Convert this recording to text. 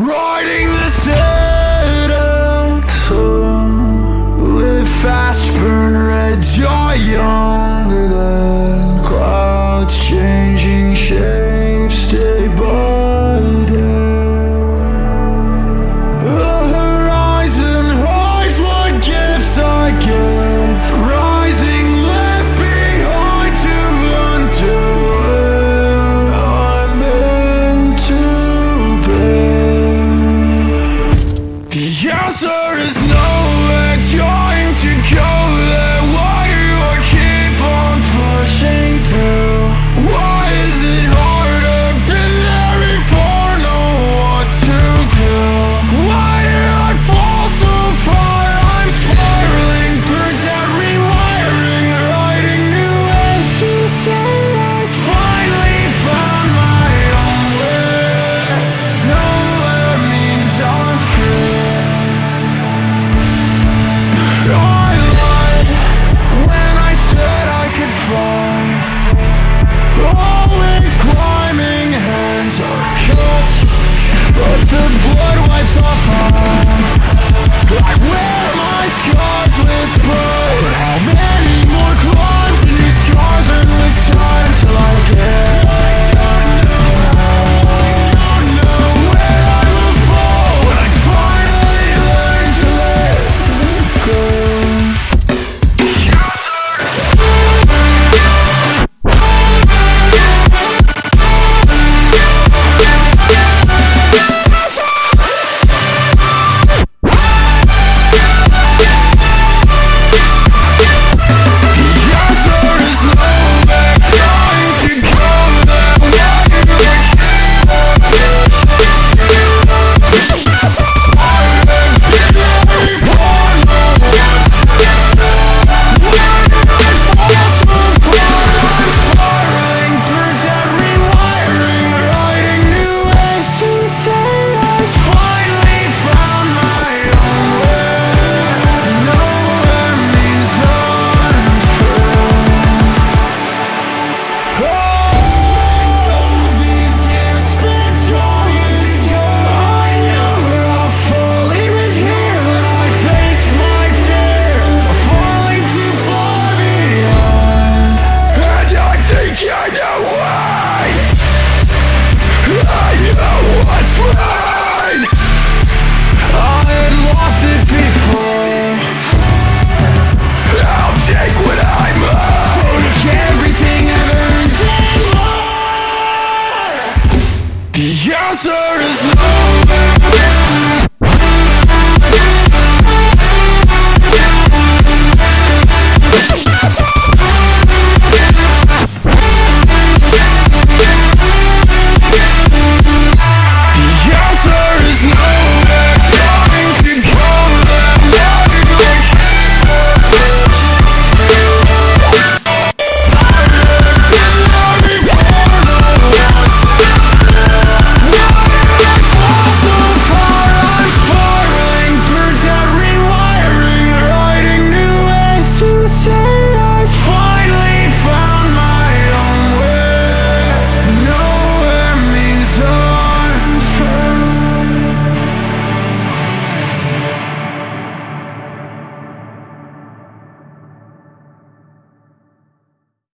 Riding the setting sun, live fast, burn red, die younger than clouds changing shapes day by day. The horizon hides what gifts I give, rising left behind to undo where I'm meant to be. The answer is nowhere, trying to go there. Why do I keep on pushing through? Why is it harder? Been there before, know what to do. Why did I fall so far? I'm spiraling, burnt out, rewiring, writing new ends to say I finally found my own way. Nowhere means I'm free. I lied when I said I could fly. Always climbing, hands are cut, but the blood wipes off all. I wear my scars with pride. How many more climb?